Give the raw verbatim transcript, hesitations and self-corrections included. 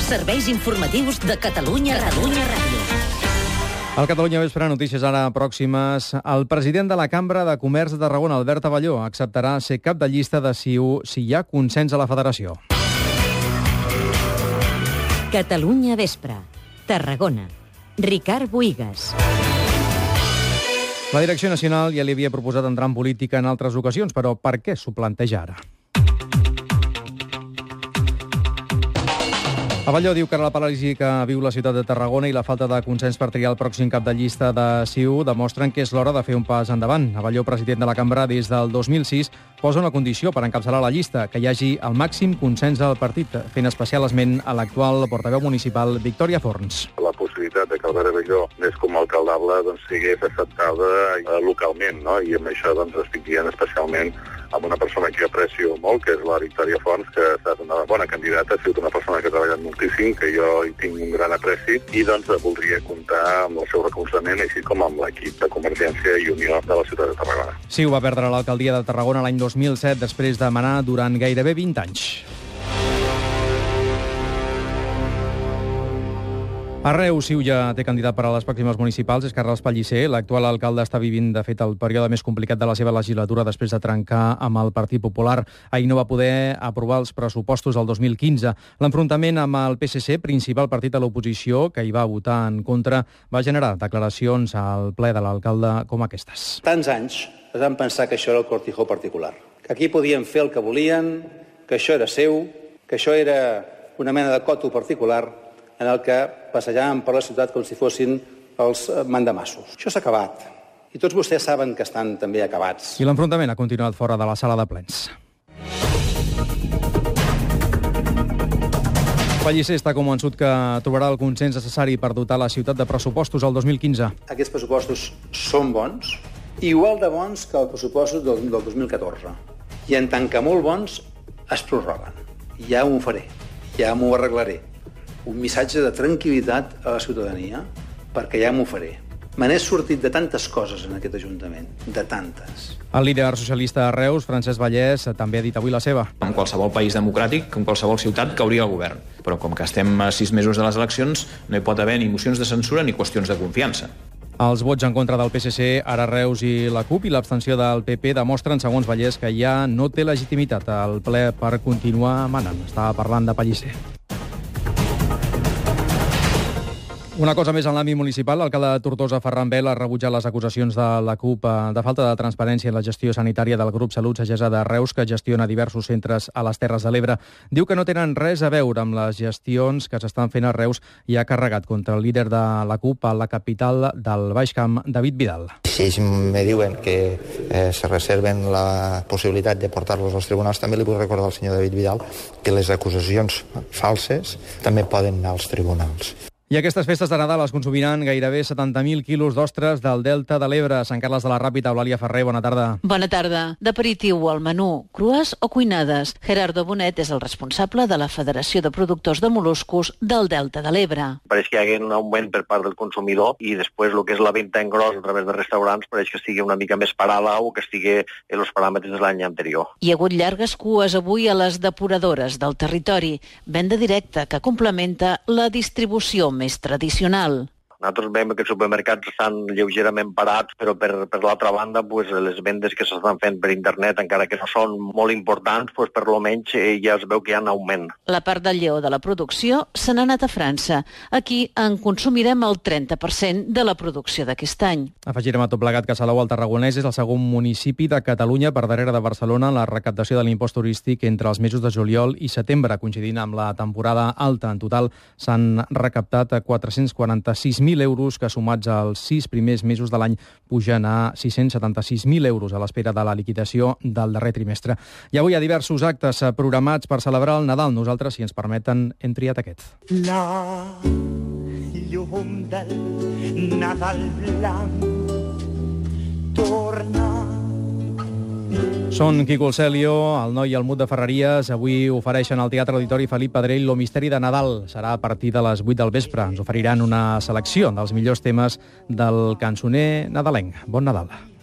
serveis informatius de Catalunya Ràdio. Al Catalunya Vespre, notícies ara pròximes. El president de la Cambra de Comerç de Tarragona, Albert Avelló, acceptarà ser cap de llista de C I U si hi ha consens a la federació. Catalunya Vespre, Tarragona. Ricard Bohigas. La Direcció Nacional ja li havia proposat entrar en política en altres ocasions, però per què s'ho planteja ara? Avelló diu que la paràlisi que viu la ciutat de Tarragona i la falta de consens per triar el pròxim cap de llista de C I U demostren que és l'hora de fer un pas endavant. Avelló, president de la Cambra des del dos mil sis, posa una condició per encapçalar la llista, que hi hagi el màxim consens del partit, fent especial esment a l'actual portaveu municipal Victòria Forns. La possibilitat de que Albert Avelló, més com a alcaldable, doncs, sigués acceptada eh, localment, no? I amb això doncs, estic dient especialment amb una persona que aprecio molt, que és la Victòria Forns, que ha estat una bona candidata, ha sigut una persona que ha treballat moltíssim, que jo hi tinc un gran apreci, i doncs voldria comptar amb el seu recolzament, així com amb l'equip de Convergència i Unió de la ciutat de Tarragona. Sí, ho va perdre l'alcaldia de Tarragona l'any dos mil set, després de manar durant gairebé vint anys. A Reus, C I U ja té candidat per a les pròximes municipals, és Carles Pellicer. L'actual alcalde està vivint, de fet, el període més complicat de la seva legislatura després de trencar amb el Partit Popular. Ahir no va poder aprovar els pressupostos del dos mil quinze. L'enfrontament amb el P S C, principal partit de l'oposició, que hi va votar en contra, va generar declaracions al ple de l'alcalde com aquestes. Tants anys es van pensar que això era el cortijo particular, que aquí podien fer el que volien, que això era seu, que això era una mena de coto particular en el que passejàvem per la ciutat com si fossin els mandamassos. Això s'ha acabat. I tots vostès saben que estan també acabats. I l'enfrontament ha continuat fora de la sala de plens. Pellicer està convençut que trobarà el consens necessari per dotar la ciutat de pressupostos al dos mil quinze. Aquests pressupostos són bons, igual de bons que els pressupostos del, del dos mil catorze. I en tant que molt bons, es prorroguen. Ja m'ho faré, ja m'ho arreglaré. Un missatge de tranquil·litat a la ciutadania, perquè ja m'ho faré. Me n'he sortit de tantes coses en aquest Ajuntament, de tantes. El líder socialista de Reus, Francesc Vallès, també ha dit avui la seva. En qualsevol país democràtic, en qualsevol ciutat, cauria el govern. Però com que estem a sis mesos de les eleccions, no hi pot haver ni mocions de censura ni qüestions de confiança. Els vots en contra del P S C, ara Reus i la CUP, i l'abstenció del P P demostren, segons Vallès, que ja no té legitimitat al ple per continuar manant. Estava parlant de Pellicer. Una cosa més en l'àmbit municipal. L'alcalde de Tortosa, Ferran Bel, ha rebutjat les acusacions de la CUP de falta de transparència en la gestió sanitària del grup Salut Sagessa de Reus, que gestiona diversos centres a les Terres de l'Ebre. Diu que no tenen res a veure amb les gestions que s'estan fent a Reus i ha carregat contra el líder de la CUP a la capital del Baix Camp, David Vidal. Si ells me diuen que eh, se reserven la possibilitat de portar-los als tribunals, també li vull recordar al senyor David Vidal que les acusacions falses també poden anar als tribunals. I aquestes festes de Nadal es consumiran gairebé setanta mil quilos d'ostres del Delta de l'Ebre. Sant Carles de la Ràpita, Eulàlia Ferrer, bona tarda. Bona tarda. D'aperitiu al menú, crues o cuinades. Gerardo Bonet és el responsable de la Federació de Productors de Mol·luscos del Delta de l'Ebre. Pareix que hi hagi un augment per part del consumidor i després el que és la venda en gros a través de restaurants pareix que estigui una mica més parada o que estigui en els paràmetres de l'any anterior. Hi ha hagut llargues cues avui a les depuradores del territori. Venda directa que complementa la distribució més tradicional. Nosaltres veiem que els supermercats estan lleugerament parats, però per, per l'altra banda pues, les vendes que s'estan fent per internet, encara que no són molt importants, pues, per lo menys eh, ja es veu que hi ha un augment. La part del lleó de la producció se n'ha anat a França. Aquí en consumirem el trenta per cent de la producció d'aquest any. Afegirem a tot plegat que Salou, el Tarragonès, és el segon municipi de Catalunya per darrere de Barcelona en la recaptació de l'impost turístic entre els mesos de juliol i setembre, coincidint amb la temporada alta. En total s'han recaptat quatre-cents quaranta-sis mil euros, que sumats als sis primers mesos de l'any pugen a sis-cents setanta-sis mil euros a l'espera de la liquidació del darrer trimestre. I avui hi ha diversos actes programats per celebrar el Nadal. Nosaltres, si ens permeten, hem triat aquest. La llum del Nadal blanc torna. Són Quico Celio, el Noi i el Mut de Ferreries. Avui ofereixen al Teatre Auditori Felip Pedrell Lo Misteri de Nadal. Serà a partir de les vuit del vespre. Ens oferiran una selecció dels millors temes del cançoner nadalenc. Bon Nadal.